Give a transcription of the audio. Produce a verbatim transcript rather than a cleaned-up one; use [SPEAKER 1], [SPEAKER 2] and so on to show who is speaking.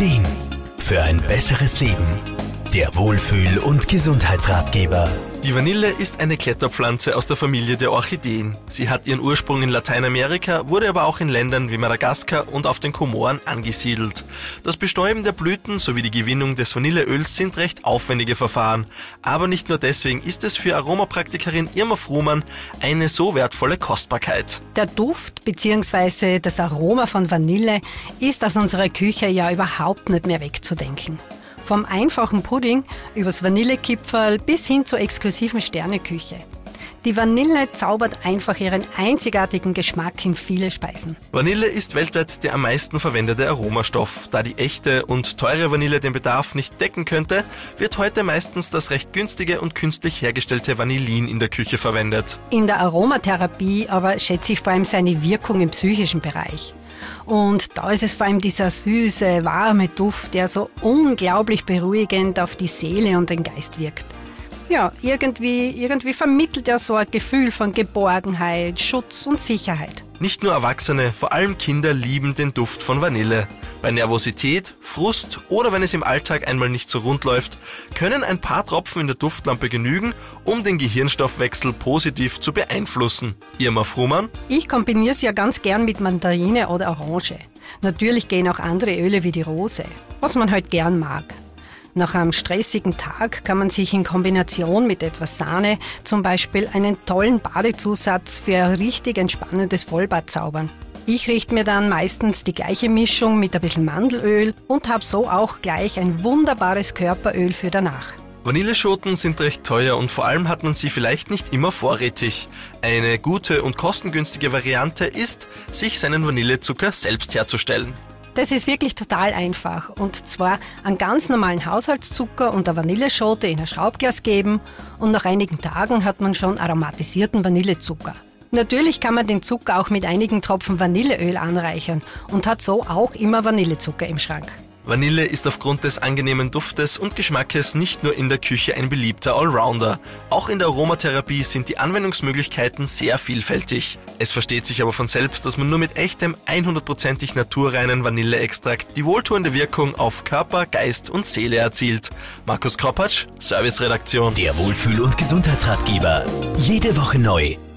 [SPEAKER 1] Orchideen. Für ein besseres Leben. Der Wohlfühl- und Gesundheitsratgeber.
[SPEAKER 2] Die Vanille ist eine Kletterpflanze aus der Familie der Orchideen. Sie hat ihren Ursprung in Lateinamerika, wurde aber auch in Ländern wie Madagaskar und auf den Komoren angesiedelt. Das Bestäuben der Blüten sowie die Gewinnung des Vanilleöls sind recht aufwendige Verfahren. Aber nicht nur deswegen ist es für Aromapraktikerin Irma Fruhmann eine so wertvolle Kostbarkeit.
[SPEAKER 3] Der Duft bzw. das Aroma von Vanille ist aus unserer Küche ja überhaupt nicht mehr wegzudenken. Vom einfachen Pudding übers Vanillekipferl bis hin zur exklusiven Sterneküche. Die Vanille zaubert einfach ihren einzigartigen Geschmack in viele Speisen.
[SPEAKER 2] Vanille ist weltweit der am meisten verwendete Aromastoff. Da die echte und teure Vanille den Bedarf nicht decken könnte, wird heute meistens das recht günstige und künstlich hergestellte Vanillin in der Küche verwendet.
[SPEAKER 3] In der Aromatherapie aber schätze ich vor allem seine Wirkung im psychischen Bereich. Und da ist es vor allem dieser süße, warme Duft, der so unglaublich beruhigend auf die Seele und den Geist wirkt. Ja, irgendwie, irgendwie vermittelt er so ein Gefühl von Geborgenheit, Schutz und Sicherheit.
[SPEAKER 2] Nicht nur Erwachsene, vor allem Kinder lieben den Duft von Vanille. Bei Nervosität, Frust oder wenn es im Alltag einmal nicht so rund läuft, können ein paar Tropfen in der Duftlampe genügen, um den Gehirnstoffwechsel positiv zu beeinflussen. Irma Fruhmann:
[SPEAKER 3] Ich kombiniere es ja ganz gern mit Mandarine oder Orange. Natürlich gehen auch andere Öle wie die Rose, was man halt gern mag. Nach einem stressigen Tag kann man sich in Kombination mit etwas Sahne zum Beispiel einen tollen Badezusatz für ein richtig entspannendes Vollbad zaubern. Ich richte mir dann meistens die gleiche Mischung mit ein bisschen Mandelöl und habe so auch gleich ein wunderbares Körperöl für danach.
[SPEAKER 2] Vanilleschoten sind recht teuer und vor allem hat man sie vielleicht nicht immer vorrätig. Eine gute und kostengünstige Variante ist, sich seinen Vanillezucker selbst herzustellen.
[SPEAKER 3] Das ist wirklich total einfach, und zwar einen ganz normalen Haushaltszucker und eine Vanilleschote in ein Schraubglas geben und nach einigen Tagen hat man schon aromatisierten Vanillezucker. Natürlich kann man den Zucker auch mit einigen Tropfen Vanilleöl anreichern und hat so auch immer Vanillezucker im Schrank.
[SPEAKER 2] Vanille ist aufgrund des angenehmen Duftes und Geschmackes nicht nur in der Küche ein beliebter Allrounder. Auch in der Aromatherapie sind die Anwendungsmöglichkeiten sehr vielfältig. Es versteht sich aber von selbst, dass man nur mit echtem, hundertprozentig naturreinen Vanilleextrakt die wohltuende Wirkung auf Körper, Geist und Seele erzielt. Markus Kropatsch, Serviceredaktion.
[SPEAKER 1] Der Wohlfühl- und Gesundheitsratgeber. Jede Woche neu.